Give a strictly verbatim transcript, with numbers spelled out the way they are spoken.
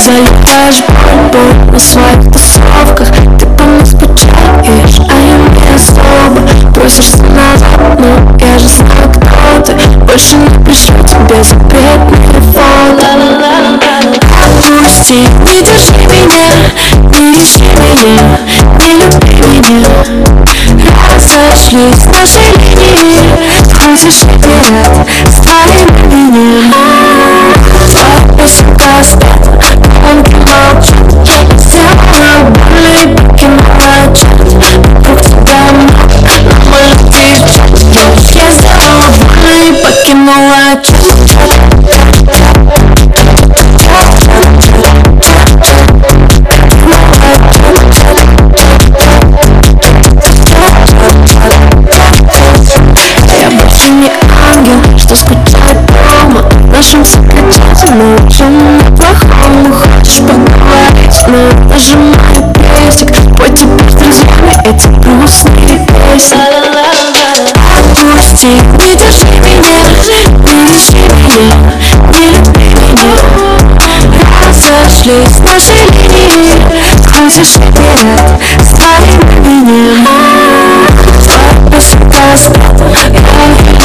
заливаешь боль на своих тусовках. Ты по мне скучаешь, а я не особо. Просишься назад, но я же знаю, кто ты. Больше не пишу тебе запретные фото. Отпусти, не держи меня, не ищи меня, не люби меня. Разошлись наши линии, хочешь играть с твоим именем. Папа спят, он молчит, сделала больно и покинула чат. Вокруг тебя много, но мы девчат. Я сделала больно и покинула чат. Я больше не ангел, что скучает дома. В нашем секрете научим неплохому. Хочешь поговорить, но нажимай песик. Пой теперь с друзьями эти грустные песни. Отпусти, не держи меня, не ищи меня, не люби меня. Разошлись наши линии, хочешь играть с твоим именем. Папа спят, я